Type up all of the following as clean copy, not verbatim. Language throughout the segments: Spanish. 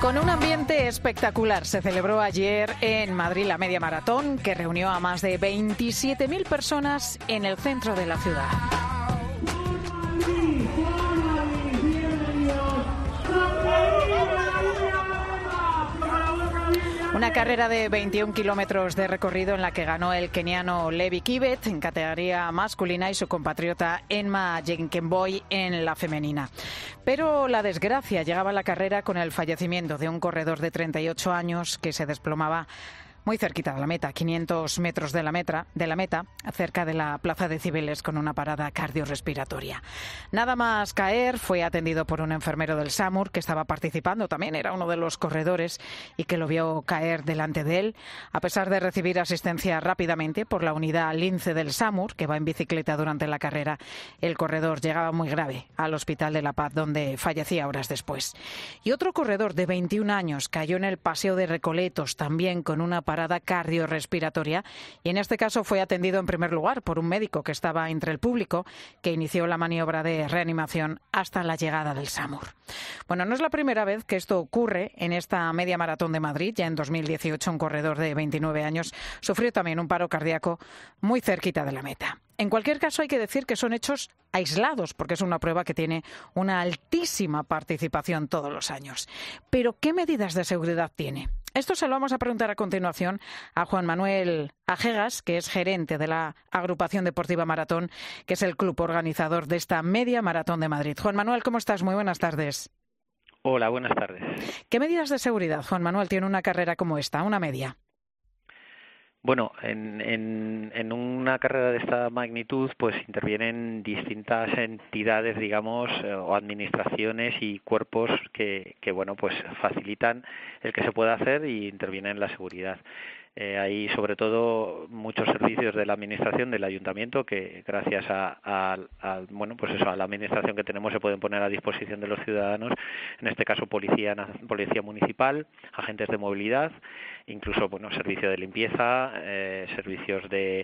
Con un ambiente espectacular se celebró ayer en Madrid la media maratón, que reunió a más de 27.000 personas en el centro de la ciudad. Una carrera de 21 kilómetros de recorrido en la que ganó el keniano Levi Kibet en categoría masculina y su compatriota Emma Jenkenboy en la femenina. Pero la desgracia llegaba a la carrera con el fallecimiento de un corredor de 38 años que se desplomaba muy cerquita de la meta, 500 metros de la meta, cerca de la Plaza de Cibeles, con una parada cardiorrespiratoria. Nada más caer, fue atendido por un enfermero del SAMUR que estaba participando, también era uno de los corredores, y que lo vio caer delante de él. A pesar de recibir asistencia rápidamente por la unidad Lince del SAMUR, que va en bicicleta durante la carrera, el corredor llegaba muy grave al Hospital de la Paz, donde fallecía horas después. Y otro corredor de 21 años cayó en el Paseo de Recoletos, también con una parada cardiorrespiratoria, y en este caso fue atendido en primer lugar por un médico que estaba entre el público, que inició la maniobra de reanimación hasta la llegada del SAMUR. Bueno, no es la primera vez que esto ocurre en esta media maratón de Madrid. Ya en 2018 un corredor de 29 años sufrió también un paro cardíaco muy cerquita de la meta. En cualquier caso, hay que decir que son hechos aislados, porque es una prueba que tiene una altísima participación todos los años. Pero, ¿qué medidas de seguridad tiene? Esto se lo vamos a preguntar a continuación a Juan Manuel Ajegas, que es gerente de la Agrupación Deportiva Maratón, que es el club organizador de esta media maratón de Madrid. Juan Manuel, ¿cómo estás? Muy buenas tardes. Hola, buenas tardes. ¿Qué medidas de seguridad, Juan Manuel, tiene una carrera como esta, una media? Bueno, en una carrera de esta magnitud, pues intervienen distintas entidades, digamos, o administraciones y cuerpos que bueno, pues facilitan el que se pueda hacer y intervienen en la seguridad. Hay sobre todo muchos servicios de la administración del ayuntamiento que gracias bueno, pues eso, a la administración que tenemos se pueden poner a disposición de los ciudadanos, en este caso policía municipal, agentes de movilidad, incluso bueno, servicio de limpieza, servicios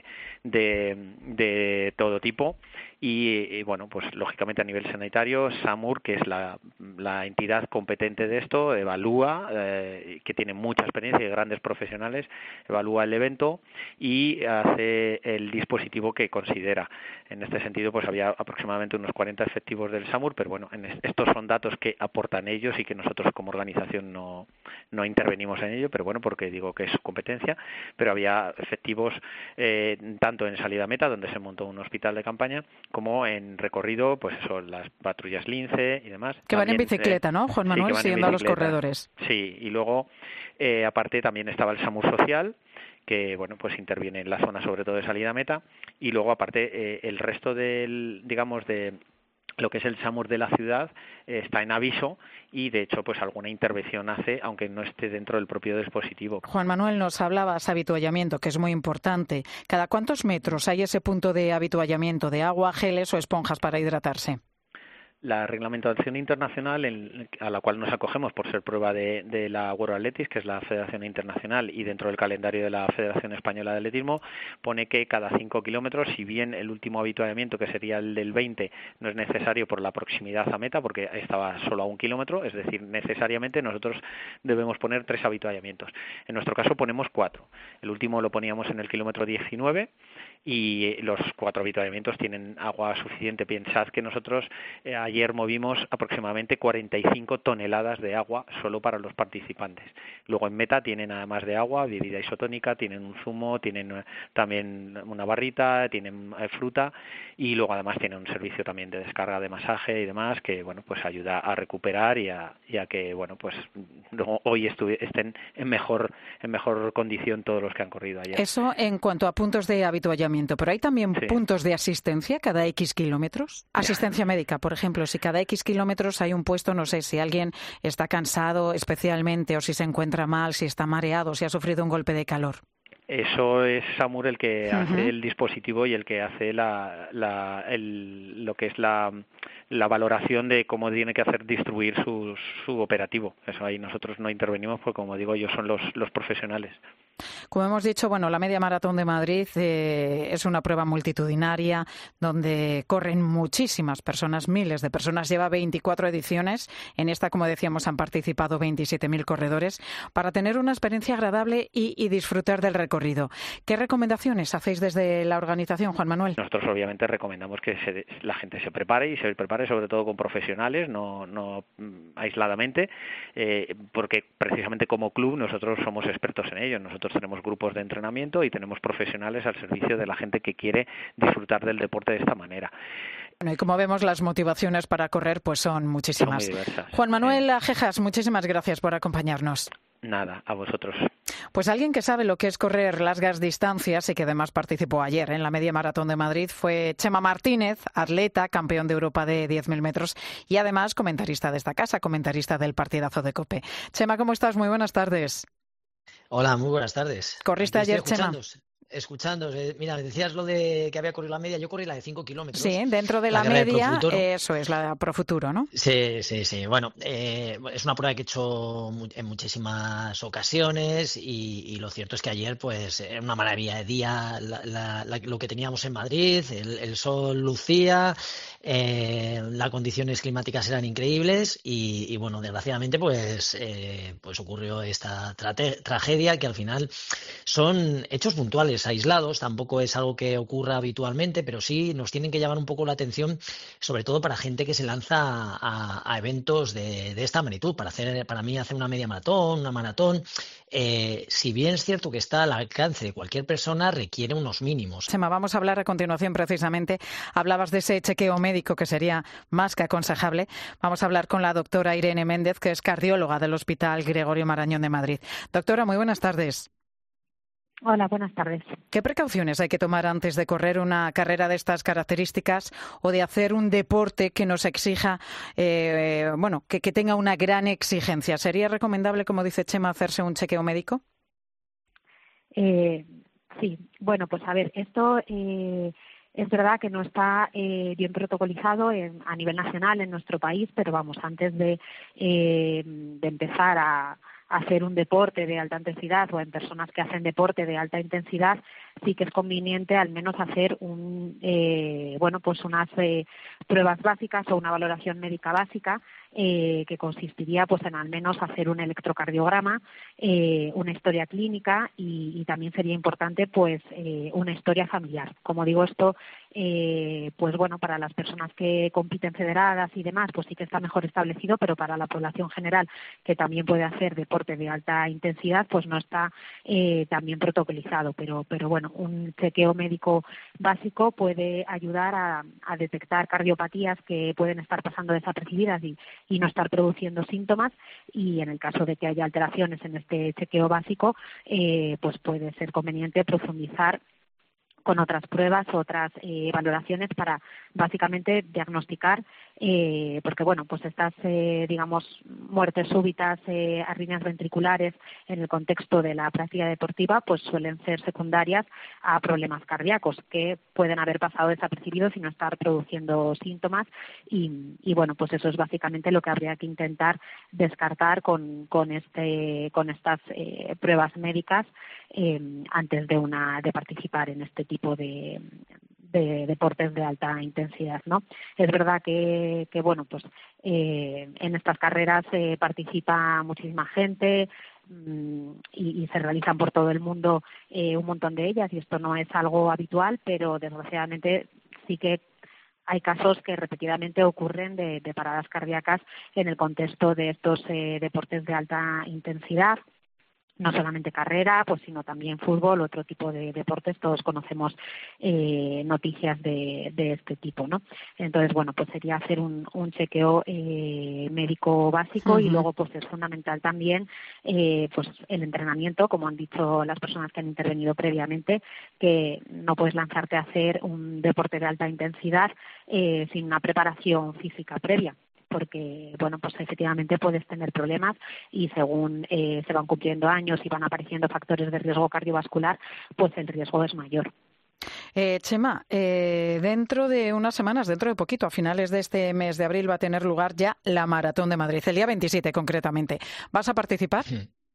de todo tipo y bueno, pues lógicamente a nivel sanitario, SAMUR, que es la entidad competente de esto, evalúa, que tiene mucha experiencia y grandes profesionales, evalúa el evento y hace el dispositivo que considera. En este sentido, pues había aproximadamente unos 40 efectivos del SAMUR, pero bueno, estos son datos que aportan ellos y que nosotros como organización no intervenimos en ello, pero bueno, porque digo que es su competencia, pero había efectivos tanto en salida a meta, donde se montó un hospital de campaña, como en recorrido, pues eso, las patrullas Lince y demás. Que van en bicicleta, ¿no, Juan Manuel? Sí, siguiendo a los corredores. Sí, y luego, aparte también estaba el SAMUR social, que bueno, pues interviene en la zona sobre todo de salida a meta, y luego aparte el resto del, digamos, de lo que es el SAMUR de la ciudad está en aviso y de hecho pues alguna intervención hace aunque no esté dentro del propio dispositivo. Juan Manuel, nos hablabas habituallamiento, que es muy importante. ¿Cada cuántos metros hay ese punto de habituallamiento de agua, geles o esponjas para hidratarse? La reglamentación internacional a la cual nos acogemos por ser prueba de la World Athletics, que es la Federación Internacional, y dentro del calendario de la Federación Española de Atletismo, pone que cada 5 kilómetros, si bien el último habituallamiento, que sería el del 20, no es necesario por la proximidad a meta, porque estaba solo a 1 kilómetro, es decir, necesariamente nosotros debemos poner 3 habituallamientos. En nuestro caso ponemos 4. El último lo poníamos en el kilómetro 19 y los 4 habituallamientos tienen agua suficiente. Pensad que nosotros ayer movimos aproximadamente 45 toneladas de agua solo para los participantes. Luego en meta tienen además de agua, bebida isotónica, tienen un zumo, tienen también una barrita, tienen fruta y luego además tienen un servicio también de descarga de masaje y demás que bueno, pues ayuda a recuperar y a que bueno, pues hoy estén en mejor condición todos los que han corrido ayer. Eso en cuanto a puntos de habituallamiento, pero hay también puntos de asistencia cada X kilómetros. Asistencia médica, por ejemplo, si cada X kilómetros hay un puesto, no sé, si alguien está cansado especialmente o si se encuentra mal, si está mareado, si ha sufrido un golpe de calor. Eso es Samur el que hace el dispositivo y el que hace lo que es la valoración de cómo tiene que hacer distribuir su operativo. Eso ahí nosotros no intervenimos porque, como digo, ellos son los profesionales. Como hemos dicho, bueno, la Media Maratón de Madrid es una prueba multitudinaria donde corren muchísimas personas, miles de personas. Lleva 24 ediciones. En esta, como decíamos, han participado 27.000 corredores para tener una experiencia agradable y disfrutar del recorrido. ¿Qué recomendaciones hacéis desde la organización, Juan Manuel? Nosotros obviamente recomendamos que la gente se prepare y se prepare sobre todo con profesionales, no aisladamente, porque precisamente como club nosotros somos expertos en ello. Nosotros tenemos grupos de entrenamiento y tenemos profesionales al servicio de la gente que quiere disfrutar del deporte de esta manera. Bueno, y como vemos, las motivaciones para correr pues son muchísimas. Son muy diversas. Juan Manuel Ajejas, muchísimas gracias por acompañarnos. Nada, a vosotros. Pues alguien que sabe lo que es correr largas distancias y que además participó ayer en la Media Maratón de Madrid fue Chema Martínez, atleta, campeón de Europa de 10.000 metros y además comentarista de esta casa, comentarista del partidazo de COPE. Chema, ¿cómo estás? Muy buenas tardes. Hola, muy buenas tardes. ¿Corriste ayer, Chema? Escuchando. Mira, decías lo de que había corrido la media. Yo corrí la de 5 kilómetros. Sí, dentro de la media, eso es la Profuturo, ¿no? Sí. Bueno, es una prueba que he hecho en muchísimas ocasiones y lo cierto es que ayer, pues, era una maravilla de día lo que teníamos en Madrid. El sol lucía, las condiciones climáticas eran increíbles y bueno, desgraciadamente, pues ocurrió esta tragedia que al final son hechos puntuales, aislados, tampoco es algo que ocurra habitualmente, pero sí nos tienen que llamar un poco la atención, sobre todo para gente que se lanza a eventos de esta magnitud. Para mí hacer una media maratón, una maratón, si bien es cierto que está al alcance de cualquier persona, requiere unos mínimos. Chema, vamos a hablar a continuación precisamente. Hablabas de ese chequeo médico que sería más que aconsejable. Vamos a hablar con la doctora Irene Méndez, que es cardióloga del Hospital Gregorio Marañón de Madrid. Doctora, muy buenas tardes. Hola, buenas tardes. ¿Qué precauciones hay que tomar antes de correr una carrera de estas características o de hacer un deporte que nos exija, que tenga una gran exigencia? ¿Sería recomendable, como dice Chema, hacerse un chequeo médico? Sí, bueno, pues a ver, esto es verdad que no está bien protocolizado a nivel nacional en nuestro país, pero vamos, antes de empezar a hacer un deporte de alta intensidad o en personas que hacen deporte de alta intensidad, sí que es conveniente al menos hacer unas pruebas básicas o una valoración médica básica que consistiría pues en al menos hacer un electrocardiograma, una historia clínica y también sería importante pues una historia familiar. Como digo, esto para las personas que compiten federadas y demás pues sí que está mejor establecido, pero para la población general que también puede hacer deporte de alta intensidad pues no está tan bien protocolizado, pero bueno, un chequeo médico básico puede ayudar a detectar cardiopatías que pueden estar pasando desapercibidas y no estar produciendo síntomas, y en el caso de que haya alteraciones en este chequeo básico pues puede ser conveniente profundizar con otras pruebas, otras valoraciones para básicamente diagnosticar, porque bueno, pues estas muertes súbitas, arritmias ventriculares en el contexto de la práctica deportiva, pues suelen ser secundarias a problemas cardíacos que pueden haber pasado desapercibidos y no estar produciendo síntomas y bueno, pues eso es básicamente lo que habría que intentar descartar con estas pruebas médicas antes de participar en este tipo de deportes de alta intensidad, ¿no? Es verdad que bueno, pues en estas carreras participa muchísima gente y se realizan por todo el mundo un montón de ellas y esto no es algo habitual, pero desgraciadamente sí que hay casos que repetidamente ocurren de paradas cardíacas en el contexto de estos deportes de alta intensidad. No solamente carrera, pues sino también fútbol, otro tipo de deportes. Todos conocemos noticias de este tipo, ¿no? Entonces, bueno, pues sería hacer un chequeo médico básico. Uh-huh. Y luego, pues es fundamental también pues el entrenamiento, como han dicho las personas que han intervenido previamente, que no puedes lanzarte a hacer un deporte de alta intensidad sin una preparación física previa. porque bueno, pues efectivamente puedes tener problemas y según se van cumpliendo años y van apareciendo factores de riesgo cardiovascular, pues el riesgo es mayor. Chema, dentro de unas semanas, dentro de poquito, a finales de este mes de abril, va a tener lugar ya la Maratón de Madrid, el día 27 concretamente. ¿Vas a participar?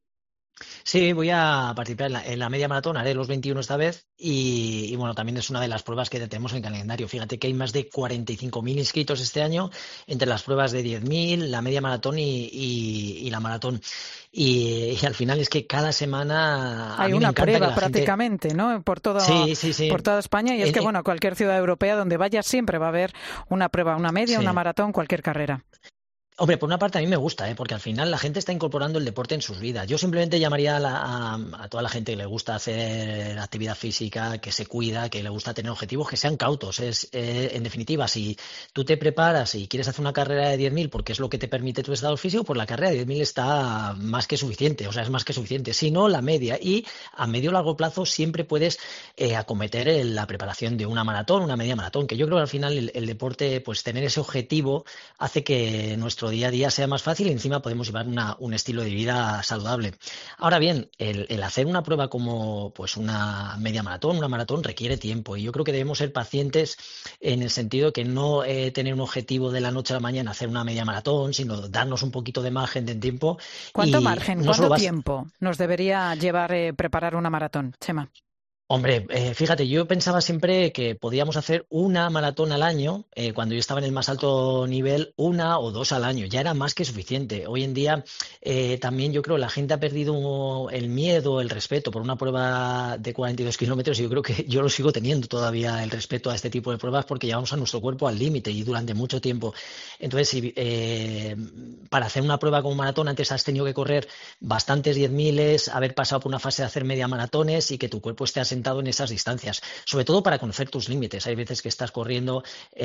Sí, voy a participar en la media maratón, haré los 21 esta vez y bueno, también es una de las pruebas que tenemos en el calendario. Fíjate que hay más de 45.000 inscritos este año entre las pruebas de 10.000, la media maratón y la maratón. Y al final es que cada semana hay una prueba prácticamente, ¿no? Por toda España y es que, bueno, cualquier ciudad europea donde vayas siempre va a haber una prueba, una media, una maratón, cualquier carrera. Hombre, por una parte a mí me gusta, porque al final la gente está incorporando el deporte en sus vidas. Yo simplemente llamaría a toda la gente que le gusta hacer actividad física, que se cuida, que le gusta tener objetivos, que sean cautos. En definitiva, si tú te preparas y quieres hacer una carrera de 10.000 porque es lo que te permite tu estado físico, pues la carrera de 10.000 está más que suficiente, o sea, es más que suficiente. Si no, la media. Y a medio o largo plazo siempre puedes acometer la preparación de una maratón, una media maratón, que yo creo que al final el deporte, pues tener ese objetivo hace que nuestro día a día sea más fácil y encima podemos llevar un estilo de vida saludable. Ahora bien, el hacer una prueba como pues una media maratón, una maratón requiere tiempo y yo creo que debemos ser pacientes en el sentido que no tener un objetivo de la noche a la mañana hacer una media maratón, sino darnos un poquito de margen de tiempo. ¿Cuánto margen, cuánto tiempo nos debería llevar preparar una maratón, Chema? Hombre, fíjate, yo pensaba siempre que podíamos hacer una maratón al año, cuando yo estaba en el más alto nivel, 1 o 2 al año, ya era más que suficiente. Hoy en día también yo creo que la gente ha perdido el miedo, el respeto por una prueba de 42 kilómetros y yo creo que yo lo sigo teniendo todavía el respeto a este tipo de pruebas porque llevamos a nuestro cuerpo al límite y durante mucho tiempo. Entonces, para hacer una prueba como maratón antes has tenido que correr bastantes 10.000, haber pasado por una fase de hacer media maratones y que tu cuerpo esté asentado en esas distancias, sobre todo para conocer tus límites. Hay veces que estás corriendo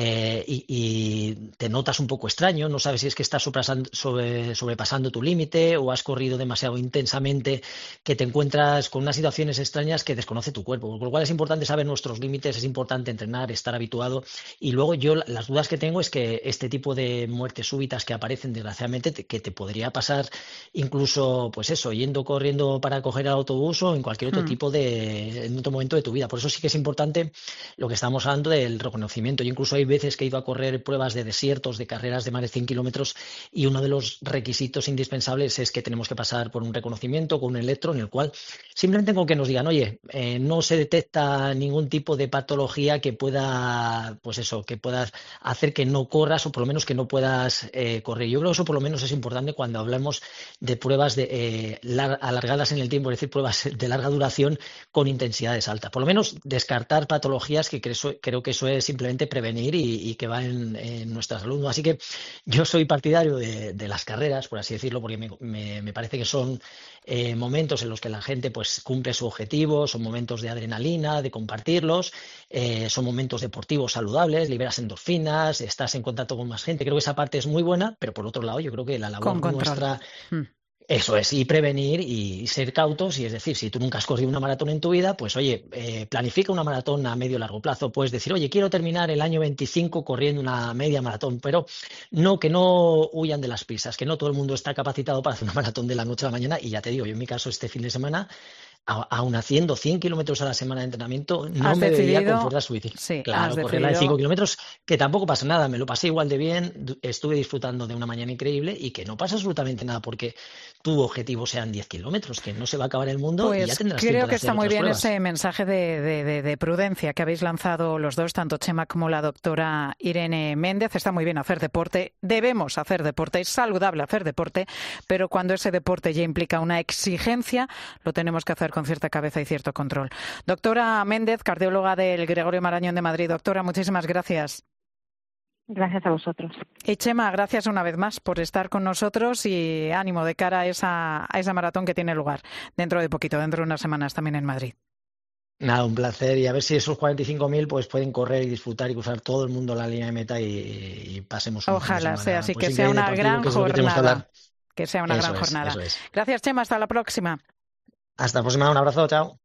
y te notas un poco extraño, no sabes si es que estás sobrepasando tu límite o has corrido demasiado intensamente, que te encuentras con unas situaciones extrañas que desconoce tu cuerpo, con lo cual es importante saber nuestros límites, es importante entrenar, estar habituado y luego yo las dudas que tengo es que este tipo de muertes súbitas que aparecen desgraciadamente que te podría pasar incluso pues eso, corriendo para coger el autobús o en cualquier otro tipo de en otro momento de tu vida. Por eso sí que es importante lo que estamos hablando del reconocimiento. Yo incluso hay veces que he ido a correr pruebas de desiertos, de carreras de más de 100 kilómetros y uno de los requisitos indispensables es que tenemos que pasar por un reconocimiento con un electro en el cual simplemente con que nos digan, oye, no se detecta ningún tipo de patología que pueda, pues eso, que puedas hacer que no corras o por lo menos que no puedas correr. Yo creo que eso por lo menos es importante cuando hablamos de pruebas alargadas en el tiempo, es decir, pruebas de larga duración con intensidades altas. Por lo menos descartar patologías que creo que eso es simplemente prevenir y que va en nuestra salud. Así que yo soy partidario de las carreras, por así decirlo, porque me parece que son momentos en los que la gente pues cumple su objetivo, son momentos de adrenalina, de compartirlos, son momentos deportivos saludables, liberas endorfinas, estás en contacto con más gente. Creo que esa parte es muy buena, pero por otro lado yo creo que la labor nuestra... Eso es, y prevenir y ser cautos, y es decir, si tú nunca has corrido una maratón en tu vida, pues oye, planifica una maratón a medio o largo plazo. Puedes decir, oye, quiero terminar el año 25 corriendo una media maratón, pero que no huyan de las prisas, que no todo el mundo está capacitado para hacer una maratón de la noche a la mañana, y ya te digo, yo en mi caso este fin de semana, aún haciendo 100 kilómetros a la semana de entrenamiento, no me veía con fuerza suficiente. Sí, claro, correr la de 5 kilómetros, que tampoco pasa nada, me lo pasé igual de bien, estuve disfrutando de una mañana increíble y que no pasa absolutamente nada porque tu objetivo sean 10 kilómetros, que no se va a acabar el mundo pues y ya tendrás creo tiempo de que hacer está muy bien pruebas. ese mensaje de prudencia que habéis lanzado los dos, tanto Chema como la doctora Irene Méndez. Está muy bien hacer deporte, debemos hacer deporte, es saludable hacer deporte, pero cuando ese deporte ya implica una exigencia, lo tenemos que hacer con cierta cabeza y cierto control. Doctora Méndez, cardióloga del Gregorio Marañón de Madrid. Doctora, muchísimas gracias. Gracias a vosotros. Y Chema, gracias una vez más por estar con nosotros y ánimo de cara a esa maratón que tiene lugar dentro de poquito, dentro de unas semanas también en Madrid. Nada, un placer y a ver si esos 45.000 pues pueden correr y disfrutar y cruzar todo el mundo la línea de meta y pasemos un Ojalá sea así, pues que sea una gran jornada. Que sea una gran jornada. Gracias, Chema, hasta la próxima. Hasta la próxima, un abrazo, chao.